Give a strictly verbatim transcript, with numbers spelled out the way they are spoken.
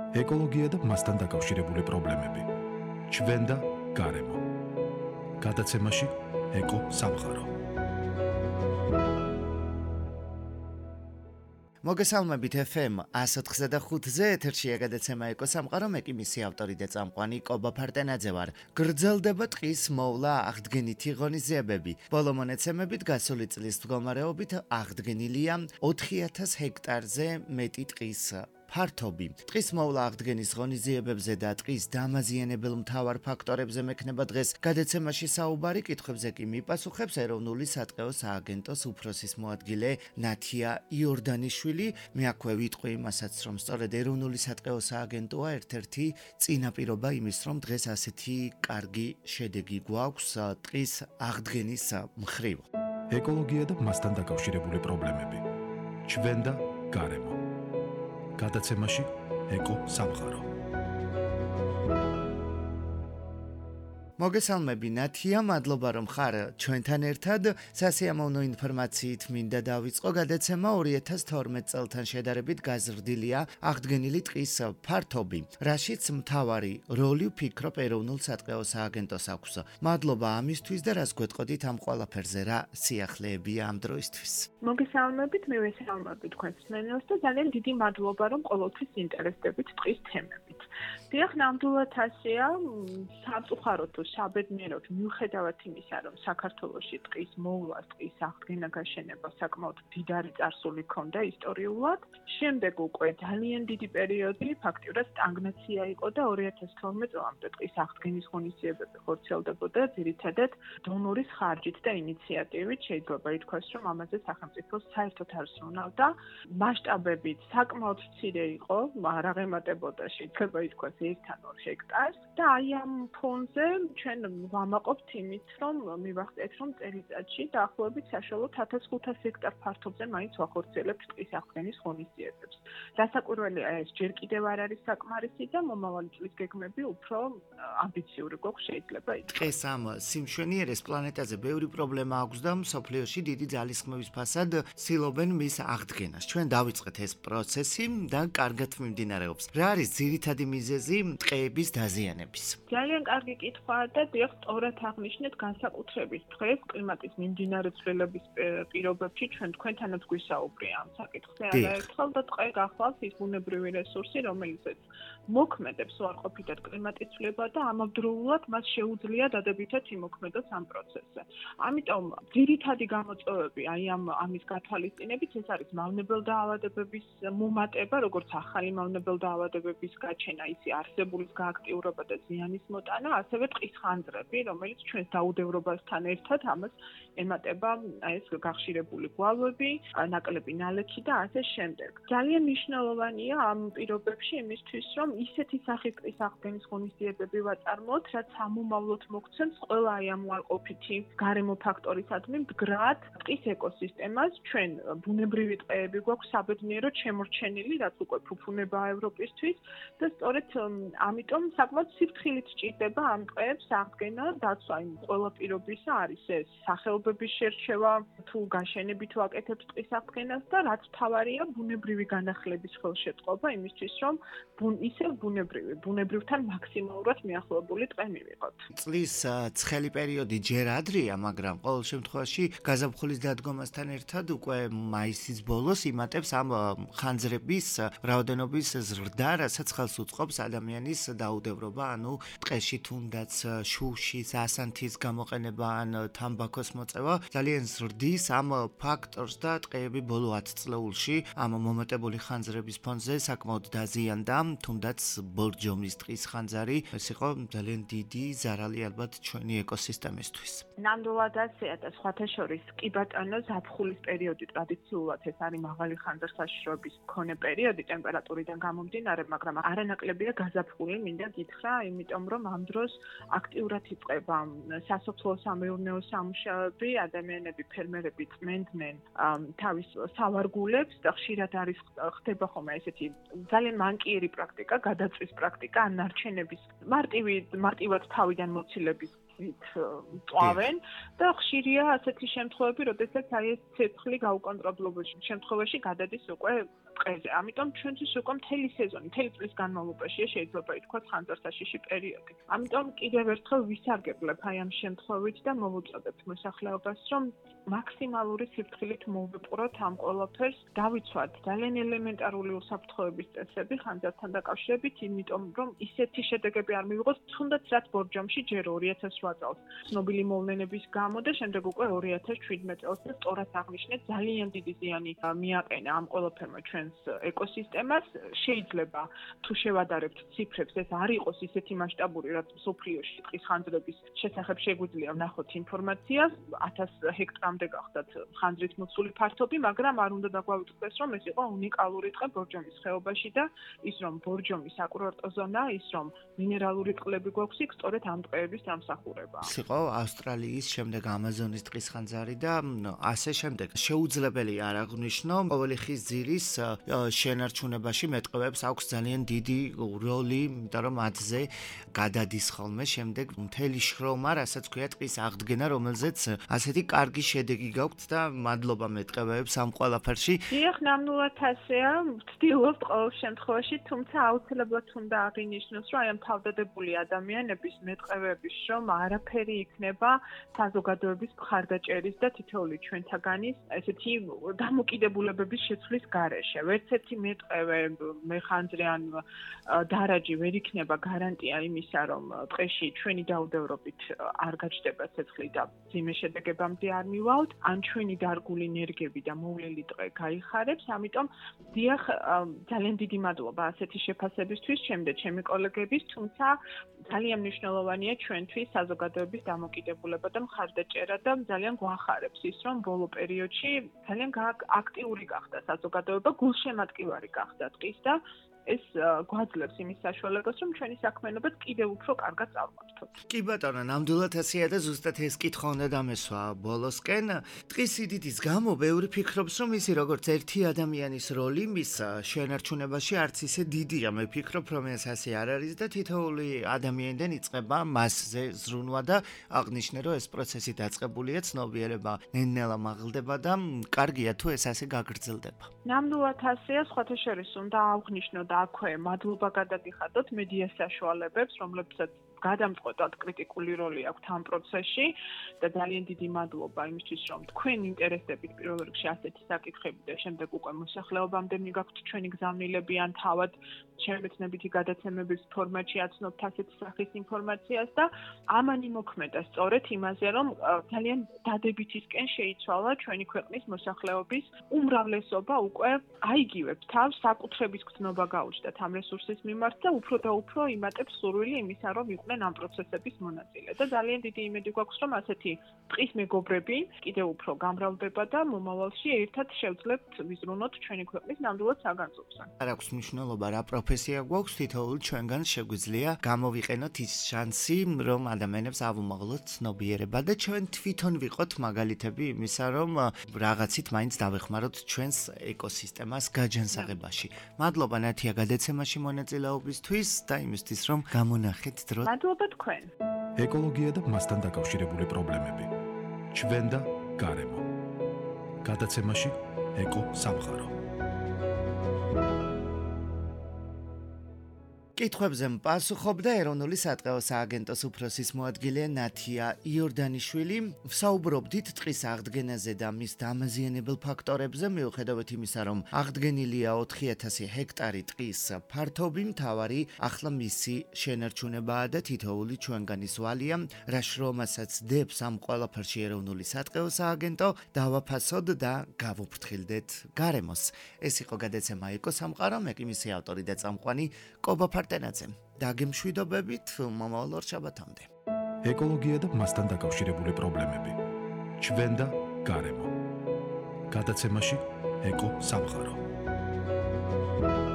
ეკოლოგია და მასთან დაკავშირებული პრობლემები. ჩვენ და გარემო. გადაცემაში ეკო სამყარო. მოგესალმებით ეფ ემ one oh four და ხუთზე ეთერშია გადაცემა ეკო სამყარო, მე კი მისი ავტორი და წამყვანი კობა ფარტენაძე ვარ. გრძელდება ტყის მოვლა აღდგენითი ღონისძიებები. ბოლო მონაცემებით გასული წლის მდგომარეობით აღდგენილია ოთხი ათას ჰექტარზე მეტი ტყის ფართობი. ტყის მოვლა აღდგენის ღონისძიებებზე და ტყის დამაზიანებელ მთავარ ფაქტორებზე მექნება დღეს გადაცემაში საუბარი. კითხვებზე კი მიპასუხებს ეროვნული სატყეო სააგენტოს უფროსის მოადგილე ნათია იორდანიშვილი. მე აქვე ვიტყვი იმასაც, რომ სწორედ ეროვნული სატყეო სააგენტოა ერთ-ერთი წინაპირობა იმის, რომ დღეს ასეთი კარგი შედეგი გვაქვს ტყის აღდგენის მხრივ. ეკოლოგია და მასთან დაკავშირებული პრობლემები. ჩვენ და გარემო. გადაცემაში ეკო სამყარო. მოგესალმები ნათია, მადლობა რომ ხარ ჩვენთან ერთად. სასიამოვნო ინფორმაციით მინდა დავიწყო. გადაცემა ორი ათას თორმეტ წელთან შედარებით გაზრდილია აღდგენილი ტყის ფართობი, რაშიც მთავარი როლი ვფიქრობ ეროვნულ სატყეო სააგენტოს აქვს. მადლობა ამისთვის და რას გვეტყოდით ამ ყველაფერზე, რა სიახლეებია ამ დროისთვის. მოგესალმებით, მე ვესალმები თქვენს მსმენელს და ძალიან დიდი მადლობა რომ ყოველთვის ინტერესდებით ტყის თემებით. დიახ, ნამდვილად ასეა, სამწუხაროდ თუ საბედნიეროდ მიუხედავად იმისა, რომ საქართველოში ტყის მოვლას, ტყის აღდგენა გაშენება საკმაოდ დიდარი წარსული ჰქონდა ისტორიულად, შემდეგ უკვე ძალიან დიდი პერიოდი ფაქტიურად სტაგნაცია იყო და ორი ათას თორმეტ წლამდე ტყის აღდგენის ღონისძიებები ხორციელდებოდა ძირითადად დონორის ხარჯით და ინიციატივით. შეიძლება ითქვას, რომ ამაზე სახელმწიფოს საერთოდ არ ზრუნავდა. მასშტაბებით საკმაოდ მცირე იყო, არ აღემატებოდა შეიძლება ითქვას ერთ ან ორ ჰექტარს და აი ამ ფონზე ჩვენ ვამაყობთ იმით, რომ მივახცეთ, რომ წელიწადში დაახლოებით საშუალოდ ათას ხუთას ჰექტარ ფართობზე მაინც ვახორციელებთ ტყის აღდგენის ღონისძიებებს. დასაკვირველია, ეს ჯერ კიდევ არ არის საკმარისი და მომავალი წლის გეგმები უფრო ამბიციური გვაქვს შეიძლება ითქვას. ტყეს ამ სიმშვენიერეს პლანეტაზე ბევრი პრობლემა აქვს და მსოფლიოში დიდი ძალისხმევის ფასად ცდილობენ მის აღდგენას. ჩვენ დავიწყეთ ეს პროცესი და კარგად მიმდინარეობს. რა არის ძირითადი მიზეზი ტყეების დაზიანების? ძალიან კარგი კითხვაა და დიახ, სწორად აღნიშნეთ, განსაკუთრებით დღეს კლიმატის მიმდინარე ცვლილების პირობებში ჩვენ თქვენთანაც გვისაუბრია ამ საკითხზე არაერთხელ და ტყე გახლავს ის ბუნებრივი რესურსი, რომელიც მოქმედებს უარყოფითად კლიმატის ცვლილება და ამავდროულად მას შეუძლია დადებითად იმოქმედოს ამ პროცესზე. ამიტომ ძირითადი გამოწვევები აი ამ ამის გათვალისწინებით ეს არის მავნებელ დაავადებების მომატება, როგორც ახალი მავნებელ დაავადებების გაჩენა, ისე არსებულის გააქტიურება და ზიანის მოტანა, ასევე ტყის ხანძრები, რომელიც ჩვენს დაუდევრობასთან ერთად ამას ემატება ეს გახშირებული გვალვები, ნაკლები ნალექი და ასე შემდეგ. ძალიან მნიშვნელოვანია ამ პირობებში იმისთვის, რომ ისეთი სახის ტყის აღდგენის ღონისძიებები ვაწარმოოთ, რაც სამომავლოდ მოგცემს ყველა აი ამ უარყოფითი გარემო ფაქტორისადმი მდგრად ტყის ეკოსისტემას. ჩვენ ბუნებრივი ტყეები გვაქვს საბედნიეროდ შემორჩენილი, რაც უკვე ფუფუნებაა ევროპისთვის და სწორედ ამიტომ საკმაოდ სიფრთხილით სჭირდება ამ ტყეებს აღდგენა, დაცვა იმ ყველა პირობისა არის ეს სახეობების შერჩევა, თუ გაშენებით ვაკეთებთ ტყის აღდგენას და რაც მთავარია ბუნებრივი განახლების ხელშეწყობა იმისთვის, რომ ისევ ბუნებრივი, ბუნებრივთან მაქსიმალურად მიახლოებული ტყე მივიღოთ. წლის ცხელი პერიოდი ჯერ ადრეა, მაგრამ ყოველ შემთხვევაში გაზაფხულის დადგომასთან ერთად უკვე მაისის ბოლოს იმატებს ამ ხანძრების რაოდენობის ზრდა, რასაც ხელს უწყობს ადამიანის დაუდევრობა, ანუ ტყეში თუნდაც შუშის, ასანთის გამოყენება ან თამბაქოს მოწევა ძალიან ზრდის ამ ფაქტორს და ტყეები ბოლო ათ წლეულში ამ მომატებული ხანძრების ფონზე საკმაოდ დაზიანდა, თუნდაც ბორჯომის ტყის ხანძარი, ეს იყო ძალიან დიდი ზარალი ალბათ ჩვენი ეკოსისტემისთვის. ნამდვილად ასეა და სხვათა შორის კი ბატონო, ზაფხულის პერიოდი ტრადიციულად ეს არის მაღალი ხანძრსაშიშროების მქონე პერიოდი ტემპერატურიდან გამომდინარე, მაგრამ არანაკლებია გაზაფხული, მინდა გითხრა, იმიტომ რომ ამ დროს აქტიურად იწყება სასოფლო-სამეურნეო სამუშაოები, ადამიანები, ფერმერები წმენდნენ თავის სავარგულებს და ხშირად არის ხდება ხოლმე ესეთი ძალიან მანკიერი პრაქტიკა, გადაწვის პრაქტიკა, ან ნარჩენების მარტივი მარტივად თავიდან მოცილების წავენ და ხშირია ასეთი შემთხვევები, როდესაც აი ეს ცეცხლი გაუკონტროლებული შემთხვევაში გადადის უკვე ტყეზე. ამიტომ ჩვენთვის უკვე მთელი სეზონი, მთელი წლის განმავლობაშია შეიძლება ითქვას ხანძარსაშიში პერიოდი. ამიტომ კიდევ ერთხელ ვისარგებლებ აი ამ შემთხვევით და მოვუწოდებთ მოსახლეობას, რომ მაქსიმალური სიფრთხილით მოვიპყროთ ამ ყველაფერს, დავიცვათ ძალიან ელემენტარული უსაფრთხოების წესები ხანძართან დაკავშირებით, იმიტომ რომ ისეთი შედეგები არ მივიღოს, თუნდაც რაც ბორჯომში ჯერ ორი ათას ოთხ წელს ცნობილი მოვლენების გამო და შემდეგ უკვე ორი ათას შვიდმეტ წელს და სწორად აღნიშნეთ ძალიან დიდი ზიანი მიაყენა ამ ყველაფერმა ჩვენს ეკოსისტემას. შეიძლება თუ შევადარებთ ციფრებს, ეს არ იყოს ისეთი მასშტაბური, რაც მსოფლიოში ტყის ხანძრების შესახებ შეგვიძლია ვნახოთ ინფორმაციას, ათას ჰექტრამდე გახდათ ხანძრით მოცული ფართობი, მაგრამ არ უნდა დაგვაუწყდეს, რომ ეს იყო უნიკალური ტყე ბორჯომის ხეობაში და ის რომ ბორჯომის საკურორტო ზონა, ის რომ მინერალური წყლები გვაქვს, იქ სწორედ ამ ტყეების დამსახურებაა. ის იყო ავსტრალიის, შემდეგ ამაზონის ტყის ხანძარი და ასე შემდეგ. შეუძლებელი არ აღვნიშნო, ყოველი ხის ძირის შენარჩუნებაში მეტყევებს აქვს ძალიან დიდი როლი, იმიტომ რომ მათზე გადადის ხოლმე შემდეგ მთელი შრომა, რასაც ქვია ტყის აღდგენა, რომელზეც ასეთი კარგი შედეგი გაქვთ და მადლობა მეტყევებს ამ ყველაფერში. დიახ, ნამდვილად ასეა, ვცდილობთ ყოველ შემთხვევაში, თუმცა აუცილებლად უნდა აღინიშნოს, რომ აი ამ თავდადებული ადამიანების მეტყევების შრომა არაფერი იქნება საზოგადოების მხარდაჭერის და თითოეული ჩვენთაგანის ესეთი დამოკიდებულებების შეცვლის გარეშე. ვერცერთი მეტყევე, მეხანძრე ან დარაჯი ვერ იქნება გარანტია იმისა, რომ ტყეში ჩვენი დაუდევრობით არ გაჩნდება ცეცხლი და მძიმე შედეგებამდე არ მივავალთ, ან ჩვენი დარგული ნერგები და მოვლილი ტყე გაიხარებს. ამიტომ დიახ, ძალიან დიდი მადლობა ასეთი შეფასებისთვის ჩემი და ჩემი კოლეგების, თუმცა ძალიან მნიშვნელოვანია ჩვენთვის საზოგადოების დამოკიდებულება და მხარდაჭერა და ძალიან გვახარებს ის, რომ ბოლო პერიოდში ძალიან აქტიური გახდა საზოგადოება, გულშემატკივარი გახდა ტყის და ეს გვაძლევს იმის საშუალებას, რომ ჩვენი საქმიანობაც კიდევ უფრო კარგად წარმართოთ. კი ბატონო, ნამდვილად ასეა და ზუსტად ეს კითხვა უნდა დამესვა ბოლოსკენ. ტყის სიდიდის გამო ბევრი ფიქრობს, რომ ისი როგორც ერთი ადამიანის როლი მის შენარჩუნებაში არც ისე დიდია. მე ვფიქრობ, რომ ეს ასე არ არის და თითოეული ადამიანიდან იწყება მასზე ზრუნვა და აღნიშნე, რომ ეს პროცესი დაწყებულია, ცნობიერება ნელ-ნელა მაღლდება და კარგია თუ ეს ასე გაგრძელდება. ნამდვილად ასეა, სხვათა შორის უნდა აღვნიშნო და აქვე მადლობა გადაგიხადოთ მედიას საშუალებებს, რომლებსაც გადამწყვეტად კრიტიკული როლი აქვთ ამ პროცესში და ძალიან დიდი მადლობა იმისთვის, რომ თქვენ ინტერესდებით პირველ რიგში ასეთი საკითხები და შემდეგ უკვე მოსახლეობამდე მიგაქვთ ჩვენი გზავნილები ან თავად შემეცნებითი გადაცემების ფორმატში აცნობთ ასეთი სახის ინფორმაციას და ამანი მოქმედა სწორედ იმაზე, რომ ძალიან დადებითისკენ შეიცვალა ჩვენი ქვეყნის მოსახლეობის უმრავლესობა უკვე აიგივებს თავს, საკუთრების გრძნობა გაუჩნდათ ამ რესურსის მიმართ და უფრო და უფრო იმატებს სურვილი იმისა, რომ იყვნენ ამ პროცესების მონაწილე და ძალიან დიდი იმედი გვაქვს, რომ ასეთი ტყის მეგობრები კიდევ უფრო გამრავლდება და მომავალში ერთად შევძლებთ ვიზრუნოთ ჩვენი ქვეყნის ნამდვილად საგანძურზე. არ აქვს მნიშვნელობა რა პროფესია გვაქვს, თითოეულ ჩვენგან შეგვიძლია გამოვიყენოთ ის შანსი, რომ ადამიანებს ავუმაღლოთ ცნობიერება და ჩვენ თვითონ ვიყოთ მაგალითები იმისა, რომ რაღაცით მაინც დავეხმაროთ ჩვენს ეკოსისტემას გაჯანსაღებაში. მადლობა ნათია გადაცემაში მონაწილეობისთვის და იმისთვის, რომ გამონახეთ დრო. მადლობა თქვენ. ეკოლოგია და მასთან დაკავშირებული პრობლემები. ჩვენ და გარემო. გადაცემაში ეკო სამყარო. კითხვებზე პასუხობდა ეროვნული სატყეო სააგენტოს უფროსის მოადგილე ნათია იორდანიშვილი. ვსაუბრობდით ტყის აღდგენაზე და მის დამაზიანებელ ფაქტორებზე, მიუხედავად იმისა, რომ აღდგენილია ოთხი ათასი ჰექტარი ტყის ფართობი, მთავარი ახლა მისი შენარჩუნებაა და თითოეული ჩვენგანის ვალია, რა შრომასაც დებს ამ ყველაფერში ეროვნული სატყეო სააგენტო, დავაფასოთ და გავუფრთხილდეთ გარემოს. ეს იყო გადაცემა ეკო სამყარო, მე კი მისი ავტორი და წამყვანი კობა პარტენაძემ. დაგემშვიდობებით მომავალ ორშაბათამდე. ეკოლოგია და მასთან დაკავშირებული პრობლემები. ჩვენ და გარემო. გადაცემაში ეკო სამყარო.